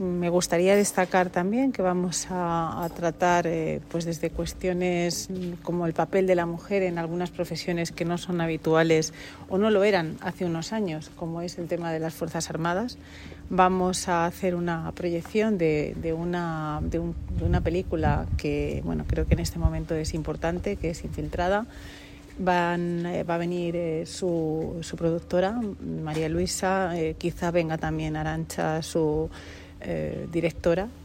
Me gustaría destacar también que vamos a tratar pues desde cuestiones como el papel de la mujer en algunas profesiones que no son habituales o no lo eran hace unos años, como es el tema de las Fuerzas Armadas. Vamos a hacer una proyección de una película que creo que en este momento es importante, que es Infiltrada. Va a venir su productora, María Luisa, quizá venga también Arantxa, su directora,